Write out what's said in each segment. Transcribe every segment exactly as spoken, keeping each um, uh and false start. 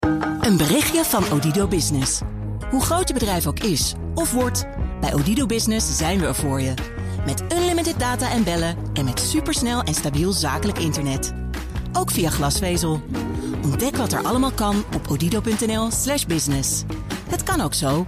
Een berichtje van Odido Business. Hoe groot je bedrijf ook is of wordt, bij Odido Business zijn we er voor je. Met unlimited data en bellen en met supersnel en stabiel zakelijk internet. Ook via glasvezel. Ontdek wat er allemaal kan op odido.nl slash business. Het kan ook zo.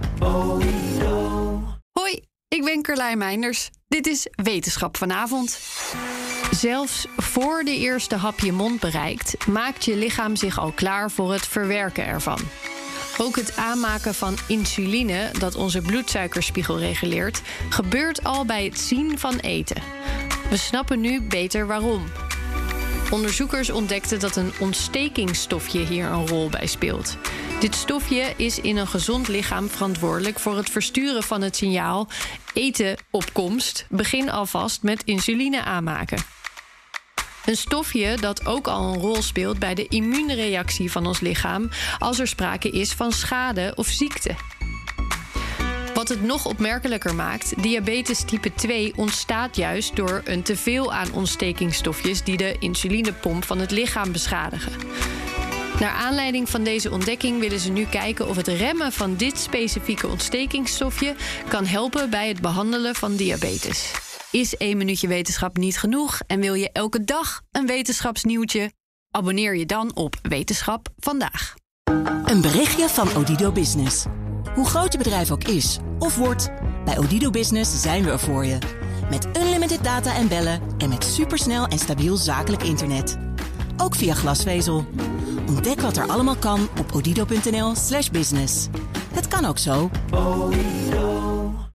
Hoi, ik ben Carlijn Meinders. Dit is Wetenschap vanavond. Zelfs voor de eerste hap je mond bereikt, maakt je lichaam zich al klaar voor het verwerken ervan. Ook het aanmaken van insuline, dat onze bloedsuikerspiegel reguleert, gebeurt al bij het zien van eten. We snappen nu beter waarom. Onderzoekers ontdekten dat een ontstekingsstofje hier een rol bij speelt. Dit stofje is in een gezond lichaam verantwoordelijk voor het versturen van het signaal eten op komst, begin alvast met insuline aanmaken. Een stofje dat ook al een rol speelt bij de immuunreactie van ons lichaam als er sprake is van schade of ziekte. Wat het nog opmerkelijker maakt, diabetes type twee ontstaat juist door een teveel aan ontstekingsstofjes die de insulinepomp van het lichaam beschadigen. Naar aanleiding van deze ontdekking willen ze nu kijken of het remmen van dit specifieke ontstekingsstofje kan helpen bij het behandelen van diabetes. Is één minuutje wetenschap niet genoeg en wil je elke dag een wetenschapsnieuwtje? Abonneer je dan op Wetenschap Vandaag. Een berichtje van Odido Business. Hoe groot je bedrijf ook is of wordt, bij Odido Business zijn we er voor je. Met unlimited data en bellen en met supersnel en stabiel zakelijk internet. Ook via glasvezel. Ontdek wat er allemaal kan op odido.nl slash business. Het kan ook zo.